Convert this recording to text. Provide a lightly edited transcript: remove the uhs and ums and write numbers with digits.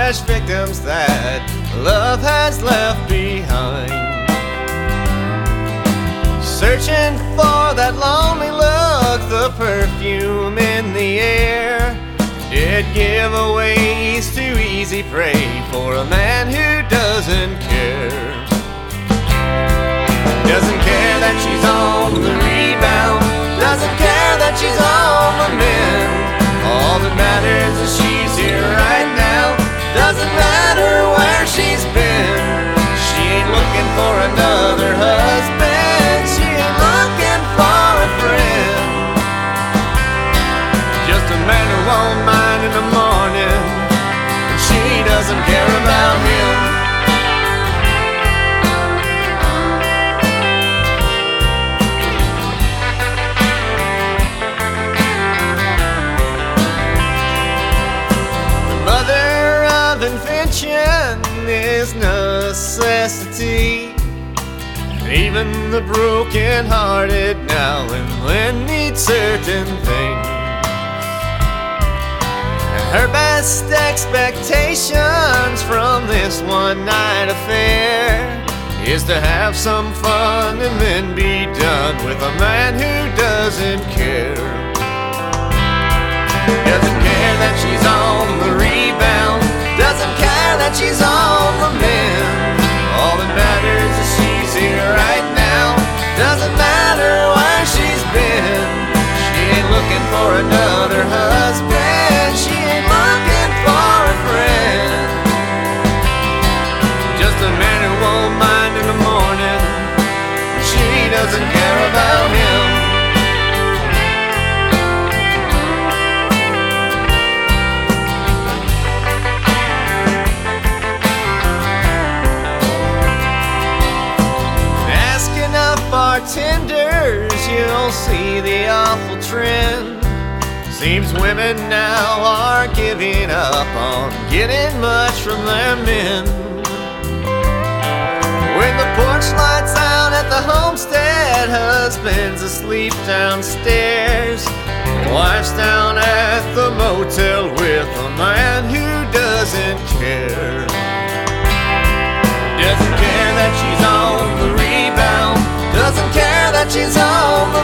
fresh victims that love has left behind. Searching for that lonely look, the perfume in the air. Dead giveaways to easy prey for a man who doesn't care. Doesn't care that she's on the rebound, doesn't care that she's on the mend. All that matters is she's here right now, doesn't matter where she's been. She ain't looking for another husband, she ain't looking for a friend. Just a man who won't mind in the morning, and she doesn't care about him. Invention is necessity. Even the broken-hearted now and then need certain things. Her best expectations from this one-night affair is to have some fun and then be done with a man who doesn't care. Doesn't care that she's on the rebound, doesn't care that she's on the mend. All that matters is she's here right now, doesn't matter where she's been. She ain't looking for another husband, she ain't looking for a friend. Just a man who won't mind in the morning, she doesn't care about him. Bartenders, you'll see the awful trend. Seems women now are giving up on getting much from their men. When the porch lights out at the homestead, husband's asleep downstairs, wife's down at the motel with a man who doesn't care. Doesn't care that she's on the rebound, doesn't care that she's on the